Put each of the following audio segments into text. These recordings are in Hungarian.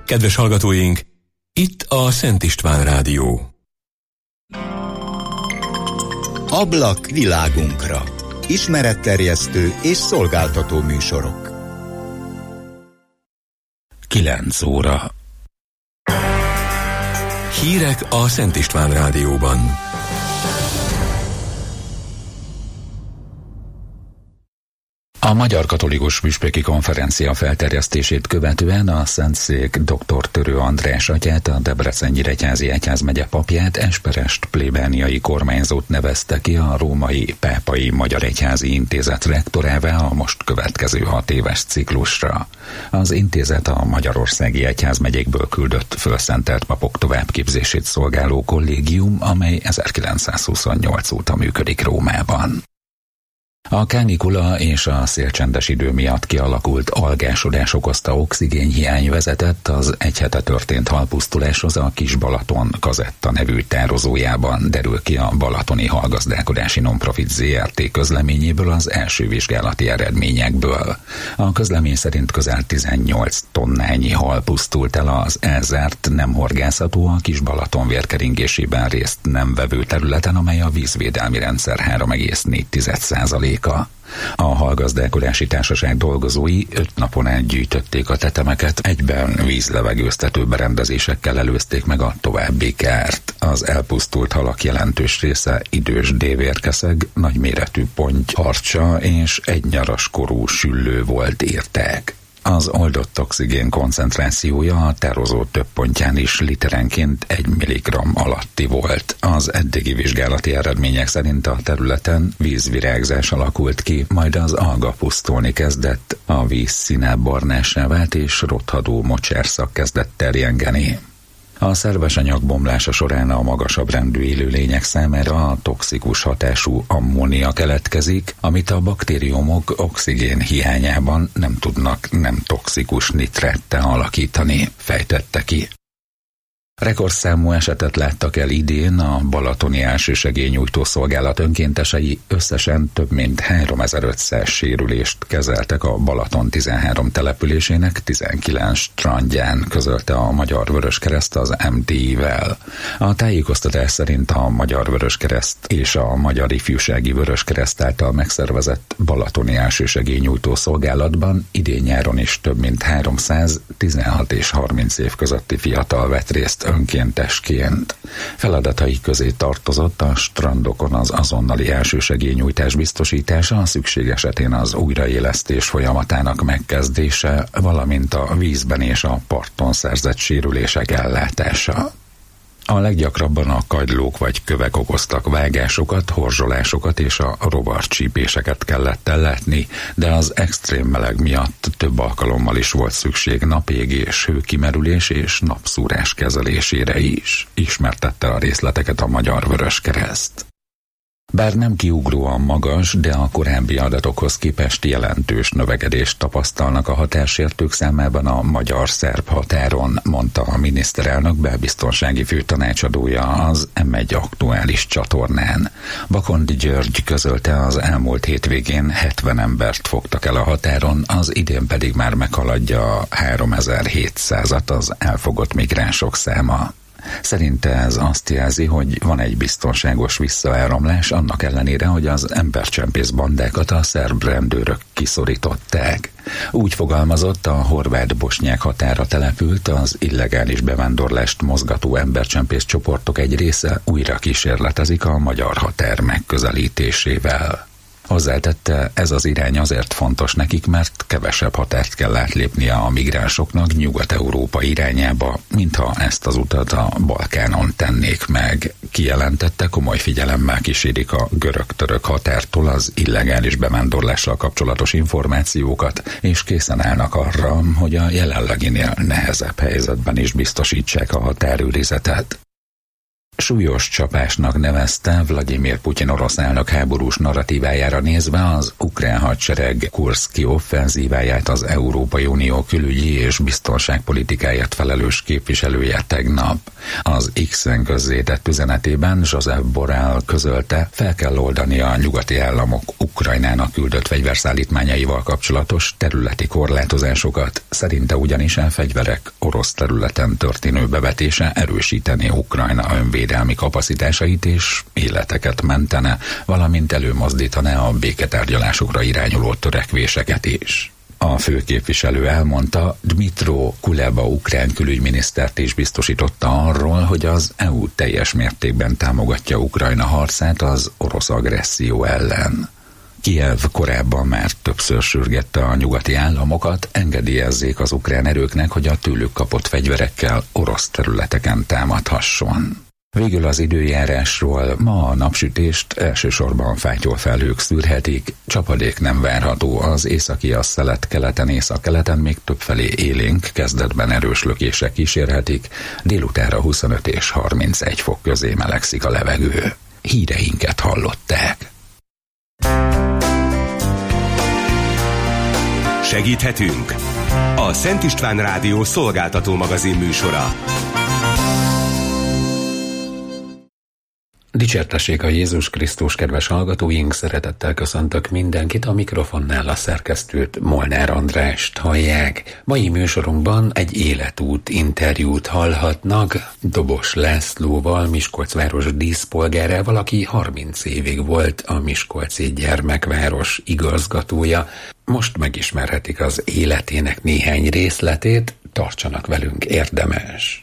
Kedves hallgatóink, itt a Szent István Rádió. Ablak világunkra. Ismeretterjesztő és szolgáltató műsorok. 9 óra. Hírek a Szent István Rádióban. A Magyar Katolikus Püspöki Konferencia felterjesztését követően a Szentszék dr. Törő András atyát, a Debrecen-Nyíregyházi egyházmegye papját, Esperest plébániai kormányzót nevezte ki a Római Pápai Magyar Egyházi Intézet rektorává a most következő 6 éves ciklusra. Az intézet a magyarországi egyházmegyékből küldött fölszentelt papok továbbképzését szolgáló kollégium, amely 1928 óta működik Rómában. A kánikula és a szélcsendes idő miatt kialakult algásodás okozta oxigénhiány vezetett az egy hete történt halpusztuláshoz a Kis-Balaton Kazetta nevű tározójában, derül ki a Balatoni Halgazdálkodási Nonprofit Zrt. Közleményéből az első vizsgálati eredményekből. A közlemény szerint közel 18 tonnányi hal pusztult el az elzárt, nem horgászható, a Kis-Balaton vérkeringésében részt nem vevő területen, amely a vízvédelmi rendszer 3,4%. A Halgazdálkodási Társaság dolgozói 5 napon át gyűjtötték a tetemeket, egyben vízlevegőztető berendezésekkel előzték meg a további kárt. Az elpusztult halak jelentős része idős dévérkeszeg, nagyméretű ponty, harcsa és egy nyaraskorú süllő volt, írták. Az oldott oxigén koncentrációja a tározó több pontján is literenként 1 mg alatti volt. Az eddigi vizsgálati eredmények szerint a területen vízvirágzás alakult ki, majd az alga pusztulni kezdett, a víz színe barnássá vált és rothadó mocsárszak kezdett terjengeni. A szerves anyag bomlása során a magasabb rendű élőlények számára a toxikus hatású ammónia keletkezik, amit a baktériumok oxigén hiányában nem tudnak nem toxikus nitrettel alakítani, fejtette ki. Rekordszámú esetet láttak el idén, a balatoni elsősegélynyújtó szolgálat önkéntesei összesen több mint 3500 sérülést kezeltek a Balaton 13 településének 19 strandján, közölte a Magyar Vöröskereszt az MTI-vel. A tájékoztatás szerint a Magyar Vöröskereszt és a Magyar Ifjúsági Vöröskereszt által megszervezett balatoni elsősegélynyújtó szolgálatban idén nyáron is több mint 300 16 és 30 év közötti fiatal vett részt önkéntesként. Feladatai közé tartozott a strandokon az azonnali elsősegélynyújtás biztosítása, a szükség esetén az újraélesztés folyamatának megkezdése, valamint a vízben és a parton szerzett sérülések ellátása. A leggyakrabban a kagylók vagy kövek okoztak vágásokat, horzsolásokat és a rovarcsípéseket kellett ellátni, de az extrém meleg miatt több alkalommal is volt szükség napégés, hőkimerülés és napszúrás kezelésére is, ismertette a részleteket a Magyar Vöröskereszt. Bár nem kiugróan magas, de a korábbi adatokhoz képest jelentős növekedést tapasztalnak a határsértők számában a magyar-szerb határon, mondta a miniszterelnök belbiztonsági főtanácsadója az M1 aktuális csatornán. Bakondi György közölte, az elmúlt hétvégén 70 embert fogtak el a határon, az idén pedig már meghaladja a 3700-at az elfogott migránsok száma. Szerinte ez azt jelzi, hogy van egy biztonságos visszaáramlás, annak ellenére, hogy az embercsempész bandákat a szerb rendőrök kiszorították. Úgy fogalmazott, a horvát-bosnyák határa települt, az illegális bevándorlást mozgató embercsempész csoportok egy része újra kísérletezik a magyar határ megközelítésével. Hozzátette, ez az irány azért fontos nekik, mert kevesebb határt kell átlépnie a migránsoknak Nyugat-Európa irányába, mintha ezt az utat a Balkánon tennék meg. Kijelentette, komoly figyelemmel kísérik a görög-török határtól az illegális bevándorlással kapcsolatos információkat, és készen állnak arra, hogy a jelenleginél nehezebb helyzetben is biztosítsák a határőrizetet. súlyos csapásnak nevezte Vladimir Putyin orosz elnök háborús narratívájára nézve az ukrán hadsereg kurszki offenzíváját az Európai Unió külügyi és biztonságpolitikáért felelős képviselője tegnap. Az X-en közzétett üzenetében Josep Borrell közölte, fel kell oldani a nyugati államok Ukrajnának küldött fegyverszállítmányaival kapcsolatos területi korlátozásokat, szerinte ugyanis a fegyverek orosz területen történő bevetése erősíteni Ukrajna önvédelmi kapacitásait és életeket mentene, valamint előmozdítaná a béketárgyalásokra irányuló törekvéseket is. A főképviselő elmondta, Dmytro Kuleba ukrán külügyminisztert is biztosította arról, hogy az EU teljes mértékben támogatja Ukrajna harcát az orosz agresszió ellen. Kijev korábban már többször sürgette a nyugati államokat, engedélyezzék az ukrán erőknek, hogy a tőlük kapott fegyverekkel orosz területeken támadhasson. Végül az időjárásról: ma a napsütést elsősorban fátyolfelhők szűrhetik, csapadék nem várható, az északi szelet keleten, északkeleten még többfelé élénk, kezdetben erős lökések kísérhetik, délutánra 25 és 31 fok közé melegszik a levegő. Híreinket hallották. Segíthetünk? A Szent István Rádió szolgáltató magazin műsora. Dicsértessék a Jézus Krisztus, kedves hallgatóink, szeretettel köszöntök mindenkit, a mikrofonnál a szerkesztőt, Molnár Andrást hallják. Mai műsorunkban egy életút interjút hallhatnak Dobos Lászlóval, Miskolc város díszpolgárával, aki 30 évig volt a Miskolci Gyermekváros igazgatója. Most megismerhetik az életének néhány részletét, tartsanak velünk, érdemes!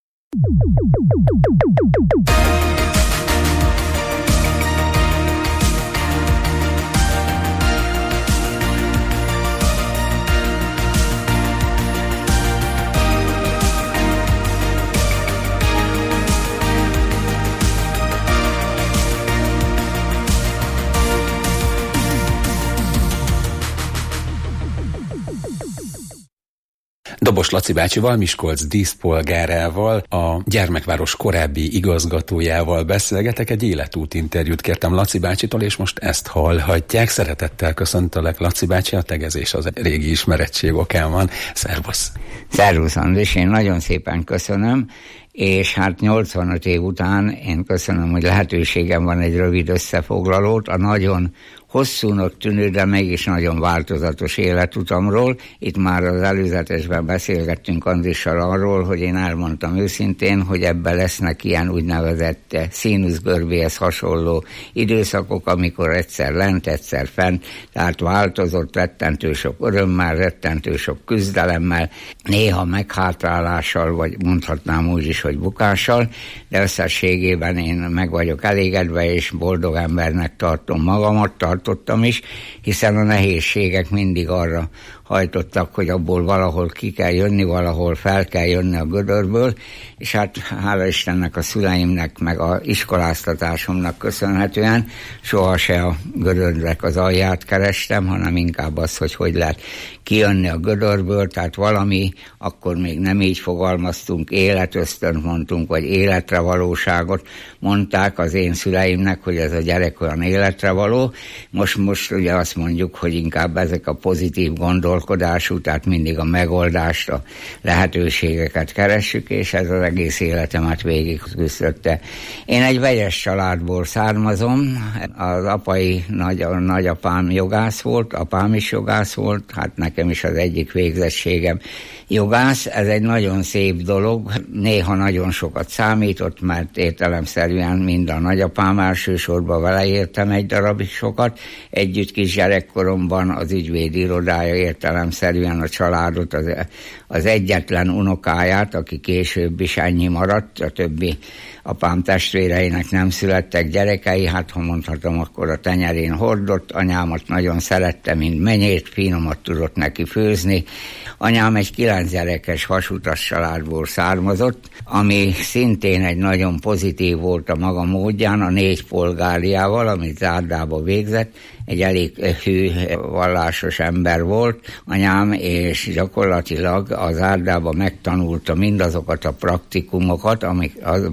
Dobos Laci bácsival, Miskolc díszpolgárával, a Gyermekváros korábbi igazgatójával beszélgetek. Egy életút interjút kértem Laci bácsitól, és most ezt hallhatják. Szeretettel köszöntelek, Laci bácsi, a tegezés az régi ismerettség okán van. Szervusz! Szervusz, Andris, én nagyon szépen köszönöm, és hát 85 év után én köszönöm, hogy lehetőségem van egy rövid összefoglalót a nagyon hosszúnak tűnő, de mégis nagyon változatos életutamról. Itt már az előzetesben beszélgettünk Andrissal arról, hogy én elmondtam őszintén, hogy ebben lesznek ilyen úgynevezett színuszgörbéhez hasonló időszakok, amikor egyszer lent, egyszer fent, tehát változott rettentő sok örömmel, rettentő sok küzdelemmel, néha meghátrálással, vagy mondhatnám úgy is, hogy bukással, de összességében én meg vagyok elégedve, és boldog embernek tartom magamat, tartottam is, hiszen a nehézségek mindig arra hajtottak, hogy abból valahol ki kell jönni, valahol fel kell jönni a gödörből, és hát hála Istennek, a szüleimnek, meg a iskoláztatásomnak köszönhetően sohasem a gödörnek az alját kerestem, hanem inkább az, hogy lehet kijönni a gödörből, tehát valami, akkor még nem így fogalmaztunk, életösztönt mondtunk, vagy életre valóságot mondták az én szüleimnek, hogy ez a gyerek olyan életre való. Most ugye azt mondjuk, hogy inkább ezek a pozitív gondolkodású, tehát mindig a megoldást, a lehetőségeket keressük, és ez az egész életemet végig küzdötte. Én egy vegyes családból származom, az apai nagyapám jogász volt, apám is jogász volt, hát nekem is az egyik végzettségem jogász. Ez egy nagyon szép dolog, néha nagyon sokat számított, mert értelemszerűen mind a nagyapám, elsősorban vele értem egy darabig sokat. Együtt kis gyerekkoromban az ügyvédi irodája értelemszerűen a családot, az egyetlen unokáját, aki később is ennyi maradt, a többi apám testvéreinek nem születtek gyerekei, hát ha mondhatom, akkor a tenyerén hordott. Anyámat nagyon szerette, mint menyét, finomat tudott neki főzni. Anyám egy 9 gyerekes vasutas családból származott, ami szintén egy nagyon pozitív volt a maga módján, a 4 polgáriával, amit Zárdába végzett. Egy elég hű, vallásos ember volt anyám, és gyakorlatilag az Zárdában megtanulta mindazokat a praktikumokat, amik azban az időben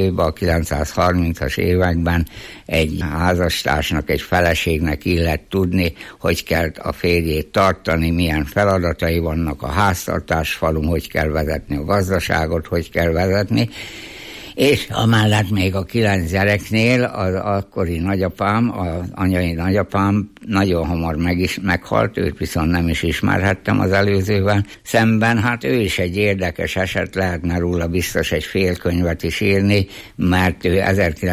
időben, a 930-as években egy házastársnak, egy feleségnek illett tudni, hogy kell a férjét tartani, milyen feladatai vannak a háztartásfalun, hogy kell vezetni a gazdaságot, hogy kell vezetni. És amellett még a 9 gyereknél az akkori nagyapám, az anyai nagyapám nagyon hamar meghalt, őt viszont nem is ismerhettem az előzővel szemben. Hát ő is egy érdekes eset, lehetne róla biztos egy fél könyvet is írni, mert ő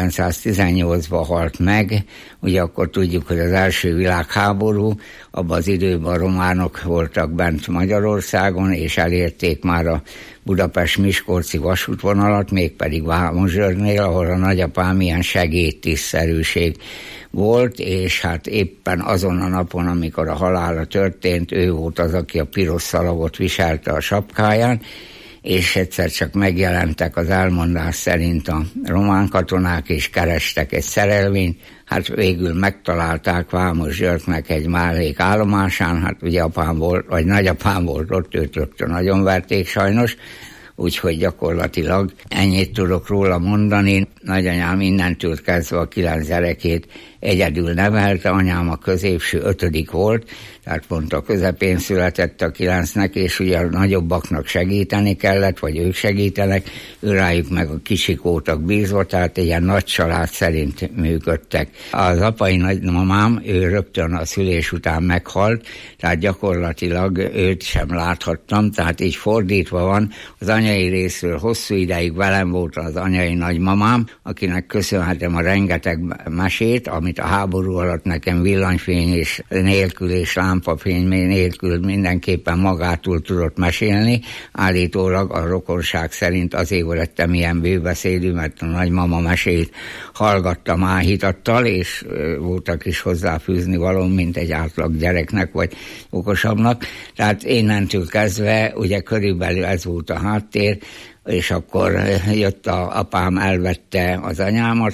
1918-ban halt meg. Ugye akkor tudjuk, hogy az első világháború, abban az időben a románok voltak bent Magyarországon, és elérték már a Budapest-Miskolci vasútvonalat, mégpedig Vámos-Györgynél, ahol a nagyapám ilyen segédtisztszerűség volt, és hát éppen azon a napon, amikor a halála történt, ő volt az, aki a piros szalagot viselte a sapkáján, és egyszer csak megjelentek az elmondás szerint a román katonák, és kerestek egy szerelvényt. Hát végül megtalálták Vámos-Györgynek egy mellékállomásán, hát ugye apám volt, vagy nagyapám volt ott, őt rögtön nagyon verték sajnos, úgyhogy gyakorlatilag ennyit tudok róla mondani. Nagyanyám innentől kezdve a 9 gyerekét egyedül nevelte, anyám a középső 5. volt, tehát pont a közepén született a 9-nek, és ugye a nagyobbaknak segíteni kellett, vagy ők segítenek, őrájuk meg a kicsik voltak bízva, tehát ilyen nagy család szerint működtek. Az apai nagymamám, ő rögtön a szülés után meghalt, tehát gyakorlatilag őt sem láthattam, tehát így fordítva van, az anyai részről hosszú ideig velem volt az anyai nagymamám, akinek köszönhetem a rengeteg mesét, amit a háború alatt nekem villanyfény és nélkül és lámpafény nélkül mindenképpen magától tudott mesélni. Állítólag a rokonság szerint azért lettem ilyen bőbeszédű, mert a nagymama mesét hallgattam áhítattal, és voltak is hozzáfűzni való, mint egy átlag gyereknek, vagy okosabbnak. Tehát innentől kezdve, ugye körülbelül ez volt a háttér, és akkor jött apám, elvette az anyámat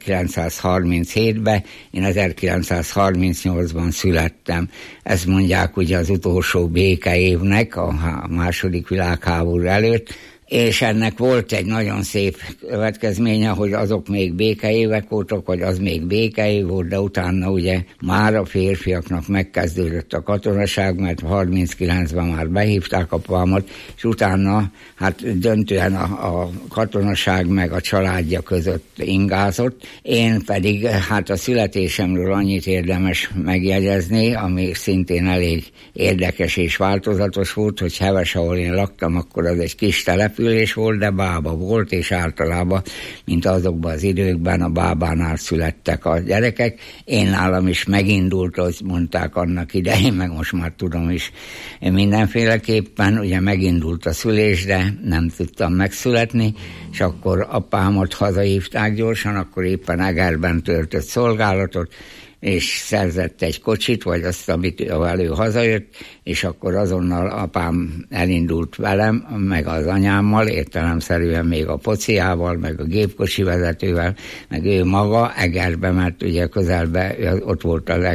1937-ben, én 1938-ban születtem. Ezt mondják ugye az utolsó békeévnek, a második világháború előtt, és ennek volt egy nagyon szép következménye, hogy azok még békeévek voltak, vagy az még békeév volt, de utána ugye már a férfiaknak megkezdődött a katonaság, mert 39-ben már behívták apámat, és utána hát döntően a katonaság meg a családja között ingázott. Én pedig hát a születésemről annyit érdemes megjegyezni, ami szintén elég érdekes és változatos volt, hogy Heves, ahol én laktam, akkor az egy kis település volt, de bába volt, és általában, mint azokban az időkben, a bábánál születtek a gyerekek. Én nálam is megindult, hogy mondták annak idején, meg most már tudom is mindenféleképpen, ugye megindult a szülés, de nem tudtam megszületni, és akkor apámat hazahívták gyorsan, akkor éppen Egerben töltött szolgálatot, és szerzett egy kocsit, vagy azt, amit elő hazajött, és akkor azonnal apám elindult velem, meg az anyámmal, értelemszerűen még a pociával, meg a gépkocsi vezetővel, meg ő maga Egerbe, mert ugye közelben ott volt a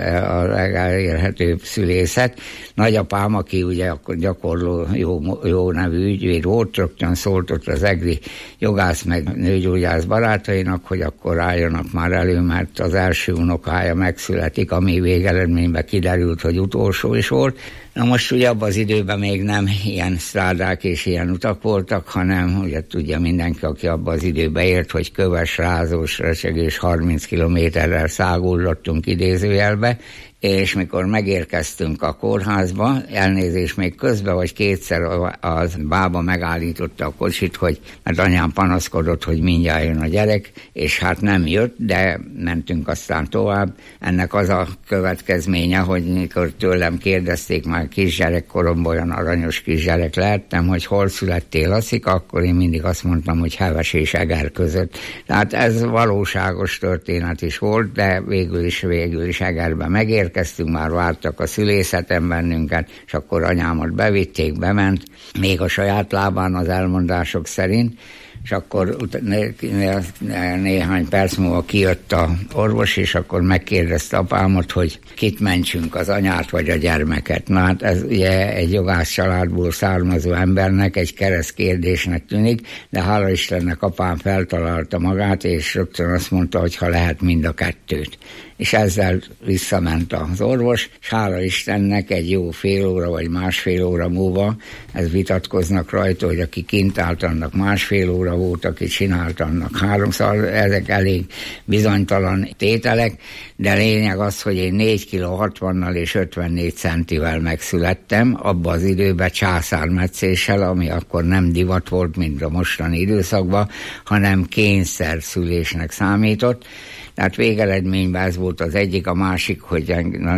legelérhetőbb szülészet. Nagyapám, aki ugye akkor gyakorló jó nevű ügyvéd volt, rögtön szólt ott az egri jogász meg nőgyógyász barátainak, hogy akkor álljanak már elő, mert az első unokája megszületik, ami végeredményben kiderült, hogy utolsó is volt. Na most ugye abban az időben még nem ilyen strádák és ilyen utak voltak, hanem ugye tudja mindenki, aki abban az időben ért, hogy köves, rázós, recsegés 30 kilométerrel száguldottunk idézőjelbe, és mikor megérkeztünk a kórházba, elnézés még közben, vagy kétszer az bába megállította a kocsit, hogy mert anyám panaszkodott, hogy mindjárt jön a gyerek, és hát nem jött, de mentünk aztán tovább. Ennek az a következménye, hogy mikor tőlem kérdezték, már kisgyerekkoromban olyan aranyos kisgyerek lehettem, hogy hol születtél, Lasszika, akkor én mindig azt mondtam, hogy Heves és Eger között. Tehát ez valóságos történet is volt, de végül is Egerbe megérkeztünk, már vártak a szülészeten bennünket, és akkor anyámat bevitték, bement, még a saját lábán az elmondások szerint, és akkor néhány perc múlva kijött a orvos, és akkor megkérdezte apámat, hogy kit mentsünk, az anyát vagy a gyermeket. Na hát ez ugye egy jogász családból származó embernek egy kereszt kérdésnek tűnik, de hála Istennek apám feltalálta magát, és rögtön azt mondta, hogy ha lehet, mind a kettőt. És ezzel visszament az orvos, és hála Istennek egy jó fél óra vagy másfél óra múlva, ez vitatkoznak rajta, hogy aki kint állt, annak másfél óra volt, aki csinált, annak 3, ezek elég bizonytalan tételek, de lényeg az, hogy én 4 kg 60-nal és 54 centivel megszülettem, abban az időben császármetszéssel, ami akkor nem divat volt, mint a mostani időszakban, hanem kényszer szülésnek számított. Tehát végeredményben ez volt az egyik, a másik, hogy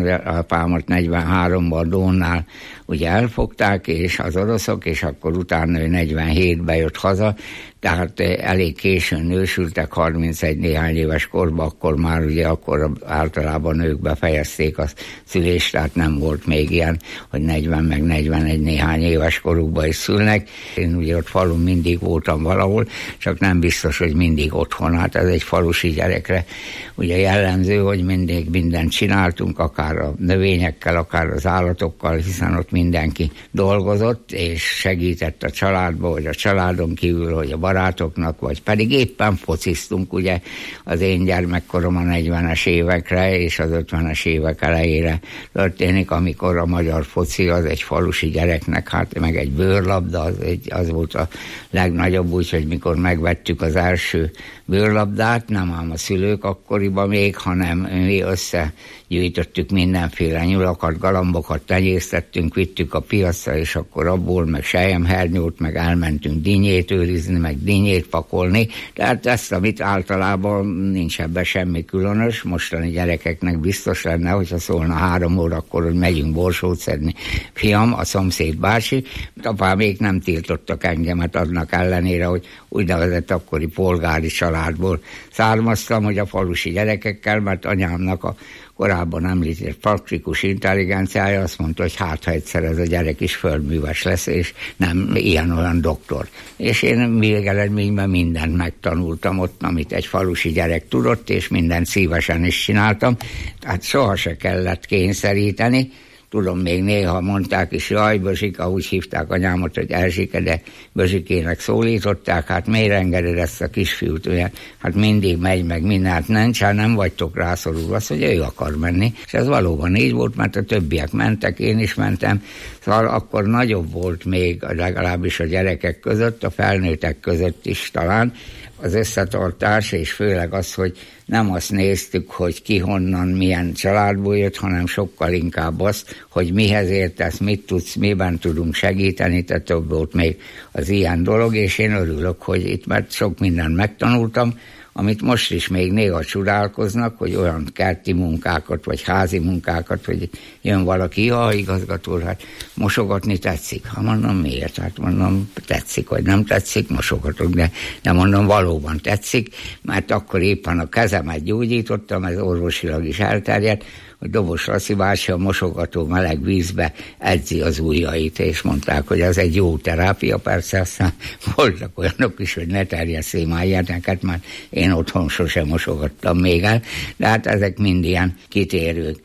apámat 43-ban Dónnál ugye elfogták, és az oroszok, és akkor utána ő 47-ben jött haza, tehát elég későn nősültek, 31 néhány éves korban, akkor már ugye akkor általában nők befejezték a szülést, tehát nem volt még ilyen, hogy 40 meg 41 néhány éves korukban is szülnek. Én ugye ott falun mindig voltam valahol, csak nem biztos, hogy mindig otthon, hát ez egy falusi gyerekre ugye jellemző, hogy mindig mindent csináltunk, akár a növényekkel, akár az állatokkal, hiszen ott mindenki dolgozott, és segített a családba, vagy a családon kívül, hogy a barátoknak, vagy pedig éppen fociztunk, ugye az én gyermekkorom a 40-es évekre és az 50-es évek elejére történik, amikor a magyar foci az egy falusi gyereknek, hát meg egy bőrlabda, az volt a legnagyobb, úgyhogy mikor megvettük az első bőrlabdát, nem ám a szülők akkoriban még, hanem mi összegyűjtöttük mindenféle nyulakat, galambokat, tenyésztettünk, vittük a piacra, és akkor abból meg selyemhernyót, meg elmentünk dinnyét őrizni, meg dinnyét pakolni. Tehát ezt, amit általában nincs ebben semmi különös, mostani gyerekeknek biztos lenne, hogyha szólna 3 órakor, hogy megyünk borsót szedni. Fiam, a szomszéd bácsi, apám még nem tiltottak engemet annak ellenére, hogy úgynevezett akkori polgári családból származtam, hogy a falusi gyerekekkel, mert anyámnak a korábban említett praktikus intelligenciája azt mondta, hogy hát, ha egyszer ez a gyerek is földműves lesz, és nem ilyen-olyan doktor. És én végeredményben mindent megtanultam ott, amit egy falusi gyerek tudott, és mindent szívesen is csináltam. Tehát soha se kellett kényszeríteni. Tudom, még néha mondták is, jaj, Bözsika, úgy hívták anyámat, hogy Erzsike, de Bözsikének szólították, hát miért engeded ezt a kisfiút, olyan, hát mindig megy meg mindent, nem vagytok rászorulva, azt, hogy ő akar menni. És ez valóban így volt, mert a többiek mentek, én is mentem, szóval akkor nagyobb volt még legalábbis a gyerekek között, a felnőttek között is talán az összetartás, és főleg az, hogy nem azt néztük, hogy ki honnan, milyen családból jött, hanem sokkal inkább azt, hogy mihez értesz, mit tudsz, miben tudunk segíteni, tehát több volt még az ilyen dolog, és én örülök, hogy itt, mert sok mindent megtanultam, amit most is még néha csodálkoznak, hogy olyan kerti munkákat, vagy házi munkákat, hogy jön valaki, igazgató, hát mosogatni tetszik. Ha mondom, miért? Hát mondom, tetszik, vagy nem tetszik, mosogatok, de mondom, valóban tetszik, mert akkor éppen a kezemet gyógyítottam, ez orvosilag is elterjedt, hogy Dobos Laci bácsi a mosogató meleg vízbe edzi az ujjait, és mondták, hogy az egy jó terápia, persze aztán voltak olyanok is, hogy ne terjesszél már ilyeneket, mert én otthon sosem mosogattam még el, de hát ezek mind ilyen kitérők.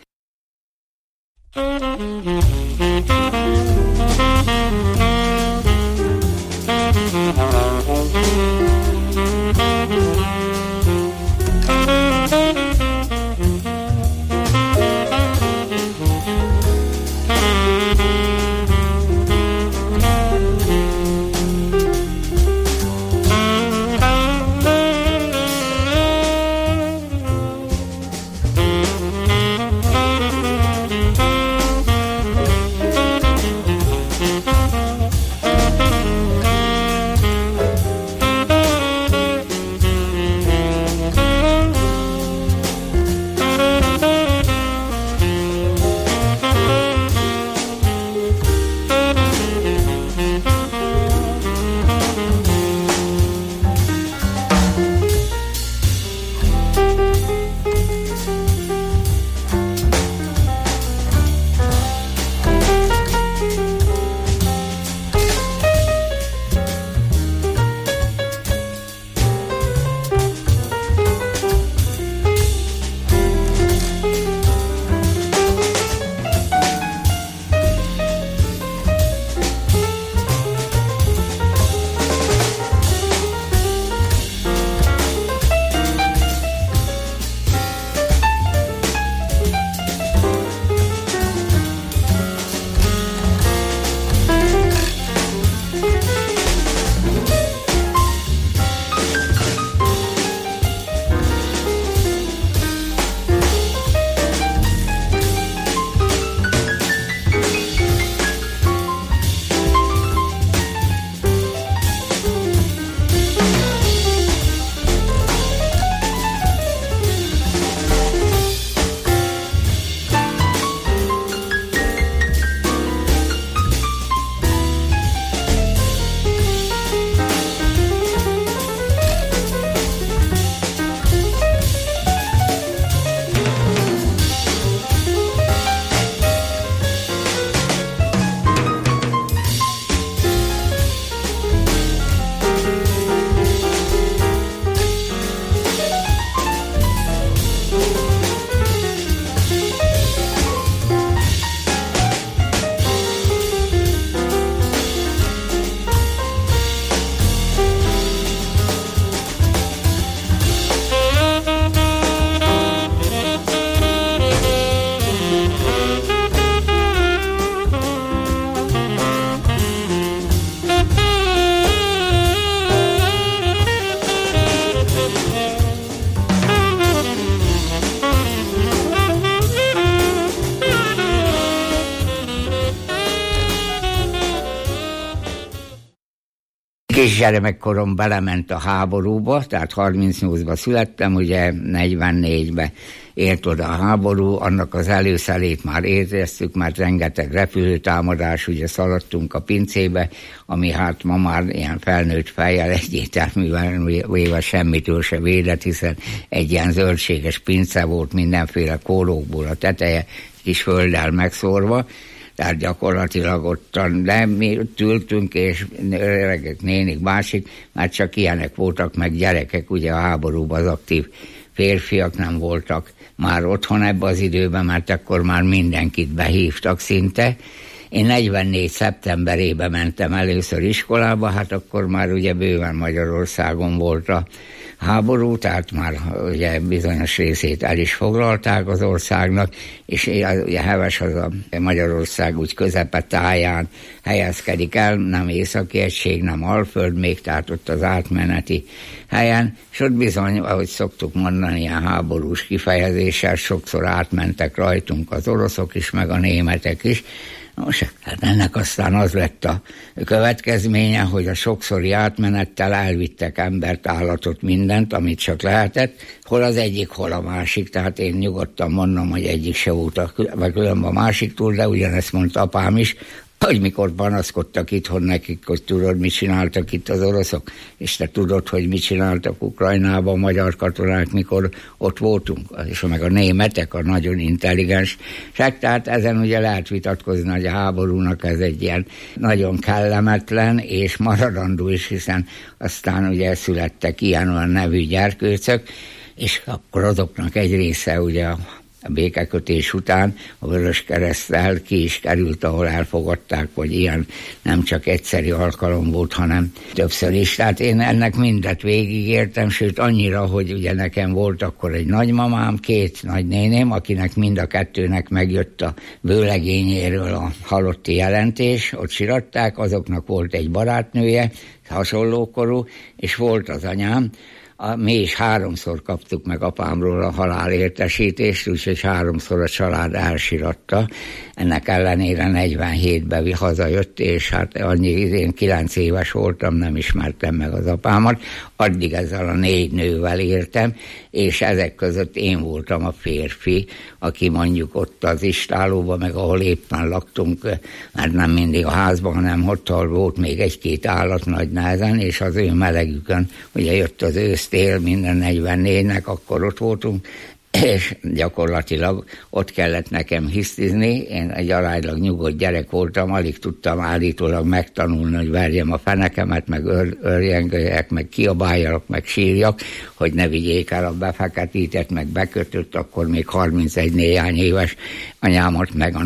kisgyermekkorom belement a háborúba, tehát 38-ban születtem, ugye 44-ben ért oda a háború, annak az előszelét már éreztük, mert rengeteg repülőtámadás, ugye szaladtunk a pincébe, ami hát ma már ilyen felnőtt fejjel egyértelműen semmitől se védett, hiszen egy ilyen zöldséges pince volt, mindenféle kórókból a teteje, kis földdel megszórva, tehát gyakorlatilag ottan, de mi ültünk, és öregek, nénik, másik, már csak ilyenek voltak, meg gyerekek, ugye a háborúban az aktív férfiak nem voltak már otthon ebben az időben, mert akkor már mindenkit behívtak szinte. Én 44 szeptemberében mentem először iskolába, hát akkor már ugye bőven Magyarországon volt a háború, tehát már ugye bizonyos részét el is foglalták az országnak, és ugye Heves az a Magyarország úgy közepetáján helyezkedik el, nem északi egység, nem Alföld még, tehát ott az átmeneti helyen, és ott bizony, ahogy szoktuk mondani, ilyen háborús kifejezéssel sokszor átmentek rajtunk az oroszok is, meg a németek is. Nos, hát ennek aztán az lett a következménye, hogy a sokszori átmenettel elvittek embert, állatot, mindent, amit csak lehetett, hol az egyik, hol a másik, tehát én nyugodtan mondom, hogy egyik se volt vagy különben a másiktól, de ugyanezt mondta apám is, hogy mikor panaszkodtak itthon nekik, hogy tudod, mit csináltak itt az oroszok, és te tudod, hogy mit csináltak Ukrajnában a magyar katonák, mikor ott voltunk, és meg a németek, a nagyon intelligens. Tehát ezen ugye lehet vitatkozni, hogy a háborúnak ez egy ilyen nagyon kellemetlen és maradandó is, hiszen aztán ugye születtek ilyen-olyan nevű gyerkőcök, és akkor azoknak egy része ugye a békekötés után a Vöröskereszttel ki is került, ahol elfogadták, hogy ilyen nem csak egyszeri alkalom volt, hanem többször is. Tehát én ennek mindet végigértem, sőt annyira, hogy ugye nekem volt akkor egy nagymamám, 2 nagynéném, akinek mind a kettőnek megjött a vőlegényéről a halotti jelentés, ott siratták, azoknak volt egy barátnője, hasonlókorú, és volt az anyám. Mi is 3-szor kaptuk meg apámról a halálértesítést, úgyhogy 3-szor a család elsiratta. Ennek ellenére 47-ben hazajött, és hát én 9 éves voltam, nem ismertem meg az apámat. Addig ezzel a 4 nővel éltem, és ezek között én voltam a férfi, aki mondjuk ott az istálóban, meg ahol éppen laktunk, mert nem mindig a házban, hanem ott volt még 1-2 állat nagy nehezen, és az ő melegükön, ugye jött az ősztél, minden 44-nek, akkor ott voltunk, és gyakorlatilag ott kellett nekem hisztizni. Én egy aránylag nyugodt gyerek voltam, alig tudtam állítólag megtanulni, hogy verjem a fenekemet, meg örjengöljek, meg kiabáljak, meg sírjak, hogy ne vigyék el a befeketített, meg bekötött, akkor még 31 néhány éves anyámat, meg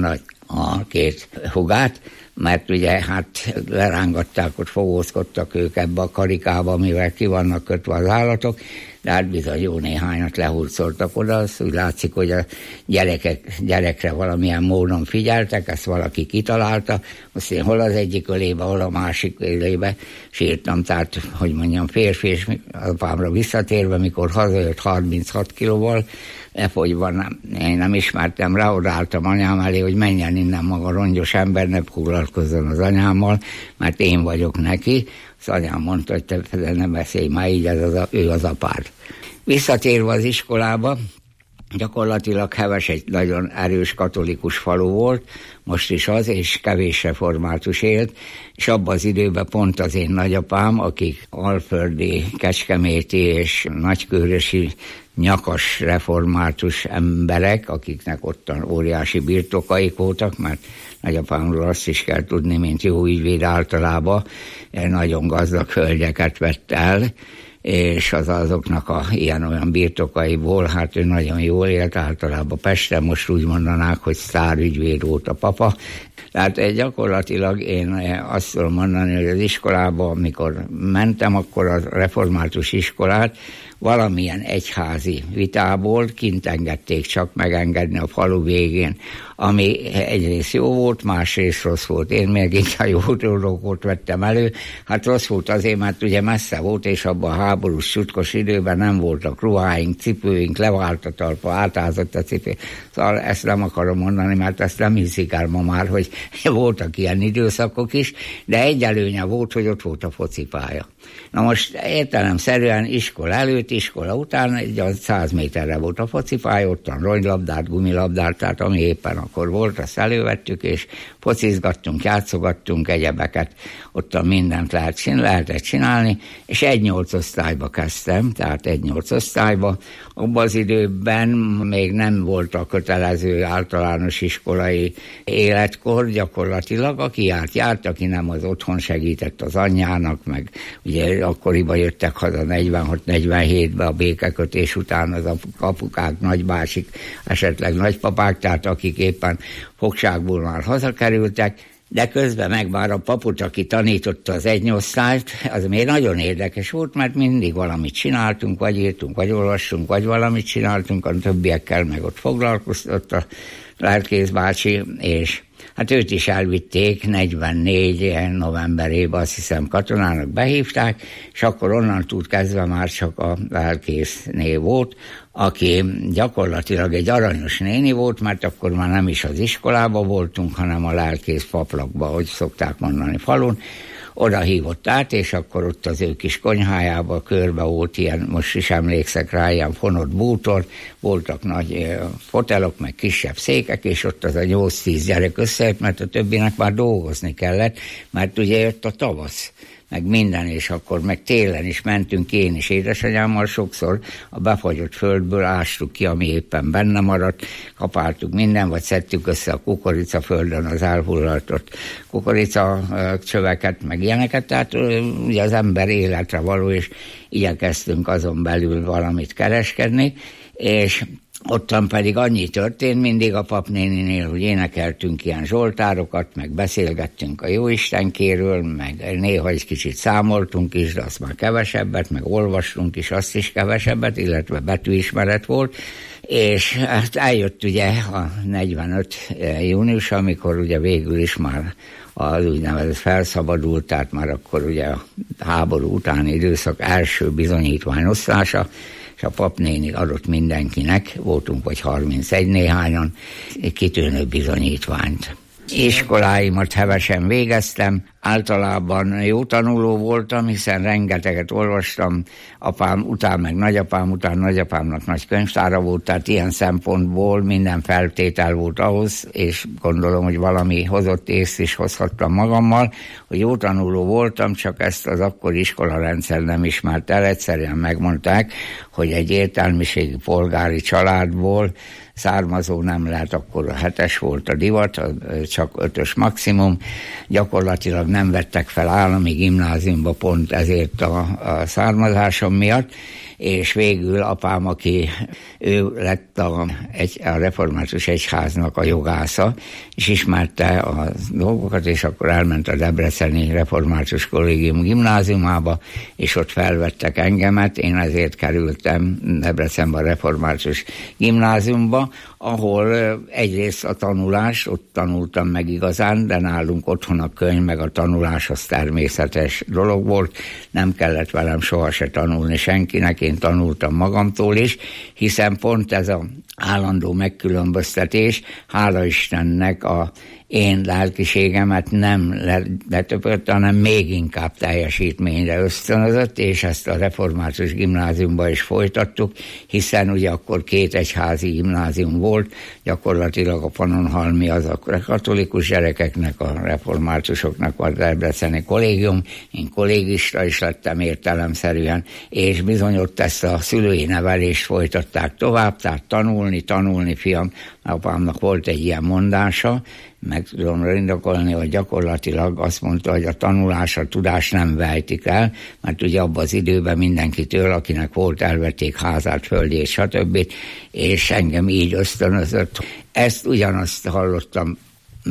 a 2 hugát, mert ugye hát lerángatták, ott fogózkodtak ők ebbe a karikába, mivel ki vannak kötve az állatok, de hát bizony jó néhányat lehurcoltak oda, az úgy látszik, hogy a gyerekre valamilyen módon figyeltek, ezt valaki kitalálta, azt én hol az egyik ölébe, hol a másik ölébe sírtam, tehát, hogy mondjam, férfi, és apámra visszatérve, mikor hazajött 36 kilóval, lefogyva, én nem ismertem rá, odaálltam anyám elé, hogy menjen innen maga rongyos ember, ne foglalkozzon az anyámmal, mert én vagyok neki. Az anyám mondta, hogy te ne beszélj már így, ő az apád. Visszatérve az iskolába, gyakorlatilag Heves egy nagyon erős katolikus falu volt, most is az, és kevés református élt, és abban az időben pont az én nagyapám, akik alföldi, kecskeméti és nagykőrösi nyakas református emberek, akiknek ottan óriási birtokaik voltak, mert nagyapámról azt is kell tudni, mint jó ügyvéd általában nagyon gazdag földeket vett el, és azoknak a ilyen-olyan birtokaiból, hát ő nagyon jól élt, általában Pesten, most úgy mondanák, hogy sztárügyvéd volt a papa. Tehát gyakorlatilag én azt tudom mondani, hogy az iskolába, amikor mentem, akkor a református iskolát valamilyen egyházi vitából kint engedték csak megengedni a falu végén, ami egyrészt jó volt, másrészt rossz volt. Én még inkább jó dolgokat vettem elő. Hát rossz volt azért, mert ugye messze volt, és abban a háborús sutkos időben nem voltak ruháink, cipőink, levált a talpa, átázott a cipő. Szóval ezt nem akarom mondani, mert ezt nem hiszik el ma már, hogy hogy voltak ilyen időszakok is, de egy előnye volt, hogy ott volt a focipálya. Na most értelemszerűen iskola előtt, iskola után egy 100 méterre volt a focipálya, ottan ronylabdát, gumilabdát, tehát ami éppen akkor volt, azt elővettük, és focizgattunk, játszogattunk egyebeket, ottan mindent lehetett csinálni, és 1-8 osztályba kezdtem, tehát 1-8 osztályba. Abban az időben még nem volt a kötelező általános iskolai életkor gyakorlatilag, aki járt, aki nem az otthon segített az anyjának, meg ugye akkoriban jöttek haza 46-47-be a békekötés után az apukák, nagybásik, esetleg nagypapák, tehát akik éppen fogságból már hazakerültek, de közben meg már a paput, aki tanította az 1 osztályt, az még nagyon érdekes volt, mert mindig valamit csináltunk, vagy írtunk, vagy olvassunk, vagy valamit csináltunk, a többiekkel meg ott foglalkoztott a lelkész bácsi, és hát őt is elvitték 44 novemberében, azt hiszem katonának behívták, és akkor onnantól kezdve már csak a lelkészné volt, aki gyakorlatilag egy aranyos néni volt, mert akkor már nem is az iskolában voltunk, hanem a lelkész paplakba, hogy szokták mondani falun. Oda hívott át, és akkor ott az ő kis konyhájában körbe volt ilyen, most is emlékszek rá, ilyen fonott bútor, voltak nagy fotelok, meg kisebb székek, és ott az a 8-10 gyerek összejött, mert a többinek már dolgozni kellett, mert ugye jött a tavasz, meg minden, és akkor meg télen is mentünk, én is édesanyámmal sokszor a befagyott földből ástuk ki, ami éppen benne maradt, kapáltuk minden, vagy szedtük össze a kukoricaföldön az elhullaltott kukoricacsöveket, meg ilyeneket, tehát ugye az ember életre való, és igyekeztünk azon belül valamit kereskedni, és ottan pedig annyi történt mindig a papnéninél, hogy énekeltünk ilyen zsoltárokat, meg beszélgettünk a jóistenkéről, meg néha egy kicsit számoltunk is, de azt már kevesebbet, meg olvastunk is, azt is kevesebbet, illetve betűismeret volt, és hát eljött ugye a 45 június, amikor ugye végül is már az úgynevezett felszabadult, tehát már akkor ugye a háború utáni időszak első bizonyítványosztása, és a papnéni adott mindenkinek, voltunk vagy 31 néhányan, kitűnő bizonyítványt. Iskoláimat hevesen végeztem, általában jó tanuló voltam, hiszen rengeteget olvastam, apám után, meg nagyapám után, nagyapámnak nagy könyvtára volt, tehát ilyen szempontból minden feltétel volt ahhoz, és gondolom, hogy valami hozott ész is hozhattam magammal, hogy jó tanuló voltam, csak ezt az akkori iskolarendszer nem ismert el, egyszerűen megmondták, hogy egy értelmiségi polgári családból származó nem lehet, akkor a 7-es volt a divat, csak 5-ös maximum, gyakorlatilag nem vettek fel állami gimnáziumba pont ezért a származásom miatt, és végül apám, aki ő lett a református egyháznak a jogásza, és ismerte a dolgokat, és akkor elment a debreceni református kollégium gimnáziumába, és ott felvettek engemet, én ezért kerültem Debrecenbe a református gimnáziumba, ahol egyrészt a tanulás, ott tanultam meg igazán, de nálunk otthon a könyv, meg a tanulás az természetes dolog volt, nem kellett velem soha se tanulni senkinek, én tanultam magamtól is, hiszen pont ez az állandó megkülönböztetés, hála Istennek a én lelkiségemet nem letöpörte, hanem még inkább teljesítményre ösztönözött, és ezt a református gimnáziumban is folytattuk, hiszen ugye akkor 2 egyházi gimnázium volt, gyakorlatilag a Pannonhalmi az a katolikus gyerekeknek, a reformátusoknak a debreceni kollégium, én kollégista is lettem értelemszerűen, és bizony ott ezt a szülői nevelést folytatták tovább, tehát tanulni, fiam, apámnak volt egy ilyen mondása, meg tudom indokolni, hogy gyakorlatilag azt mondta, hogy a tanulás, a tudás nem vejtik el, mert ugye abban az időben mindenkitől, akinek volt, elvették házát, földjét, stb. És engem így ösztönözött. Ezt ugyanazt hallottam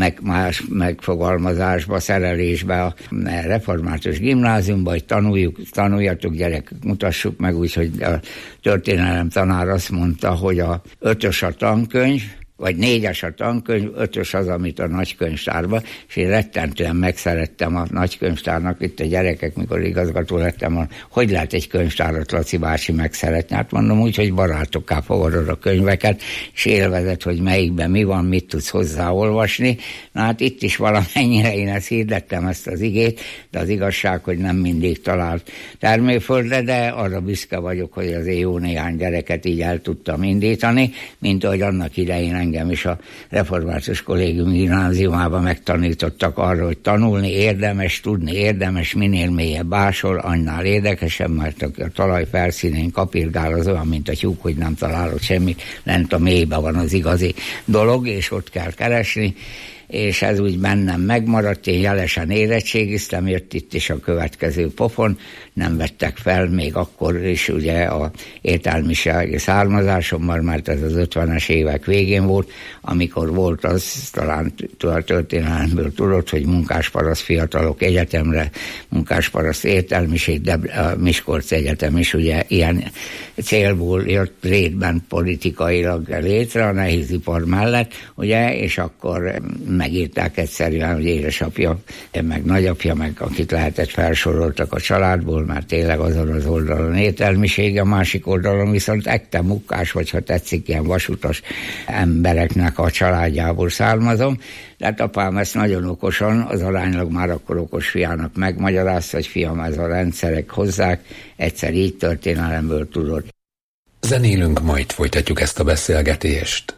más megfogalmazásba, szerelésbe a református gimnáziumba, hogy tanuljatok gyerekek, mutassuk meg, úgyhogy a történelem tanár azt mondta, hogy a 5-ös a tankönyv, vagy 4-es a tankönyv, 5-ös az, amit a nagykönyvtárban, és én rettentően megszerettem a nagykönyvtárnak, itt a gyerekek, mikor igazgató lettem, hogy lehet egy könyvtárat Laci bácsi megszeretni? Hát mondom úgy, hogy barátokká fogadod a könyveket, és élvezed, hogy melyikben mi van, mit tudsz hozzáolvasni. Na hát itt is valamennyire én ezt hirdettem, ezt az igét, de az igazság, hogy nem mindig talált termőföldre, de arra büszke vagyok, hogy azért jó néhány gyereket így el tudtam indítani, mint ahogy annak idején engem is a Református Kollégium gimnáziumában megtanítottak arra, hogy tanulni érdemes, tudni érdemes, minél mélyebb ásol, annál érdekesebb, mert a talaj felszínén kapirgál, az olyan, mint a tyúk, hogy nem találod semmit, lent a mélyben van az igazi dolog, és ott kell keresni, és ez úgy bennem megmaradt, én jelesen érettségiztem, jött itt is a következő pofon, nem vettek fel még akkor is ugye a értelmiségi származásommal, mert ez az 50-es évek végén volt, amikor volt az, talán a történelemből tudod, hogy munkásparaszt fiatalok egyetemre, munkásparaszt értelmiség, de a Miskolc Egyetem is ugye ilyen célból jött létben politikailag létre a nehézipar mellett, ugye, és akkor megírták egyszerűen, hogy édesapja, meg nagyapja, meg akit lehetett felsoroltak a családból, mert tényleg azon az oldalon értelmisége, a másik oldalon viszont ekte munkás, vagy ha tetszik, ilyen vasutas embereknek a családjából származom. De hát apám ezt nagyon okosan, az aránylag már akkor okos fiának megmagyarázta, hogy fiam, ez a rendszerek hozzák, egyszer így történelemből tudod. Zenélünk, majd folytatjuk ezt a beszélgetést.